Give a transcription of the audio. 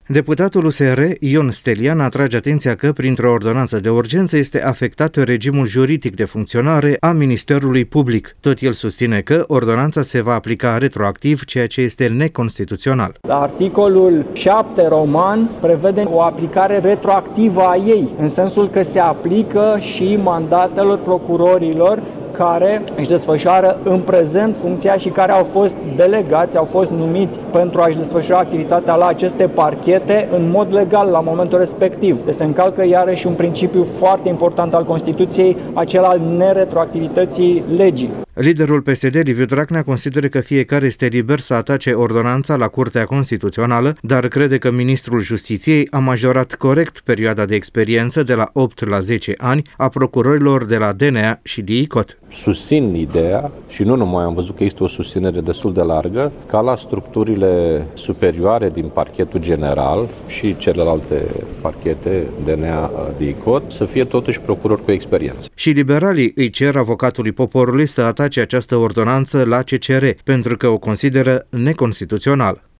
Deputatul USR, Ion Stelian, atrage atenția că, printr-o ordonanță de urgență, este afectat regimul juridic de funcționare a Ministerului Public. Tot el susține că ordonanța se va aplica retroactiv, ceea ce este neconstituțional. Articolul 7 roman prevede o aplicare retroactivă a ei, în sensul că se aplică și mandatelor procurorilor care își desfășoară în prezent funcția și care au fost delegați, au fost numiți pentru a-și desfășura activitatea la aceste parchete în mod legal la momentul respectiv. Deci se încalcă iarăși un principiu foarte important al Constituției, acela al neretroactivității legii. Liderul PSD, Liviu Dragnea, consideră că fiecare este liber să atace ordonanța la Curtea Constituțională, dar crede că ministrul Justiției a majorat corect perioada de experiență de la 8 la 10 ani a procurorilor de la DNA și DICOT. Susțin ideea, și nu numai, am văzut că există o susținere destul de largă, ca la structurile superioare din parchetul general și celelalte parchete DNA, DICOT, să fie totuși procurori cu experiență. Și liberalii îi cer avocatului poporului să atace această ordonanță la CCR, pentru că o consideră neconstituțională.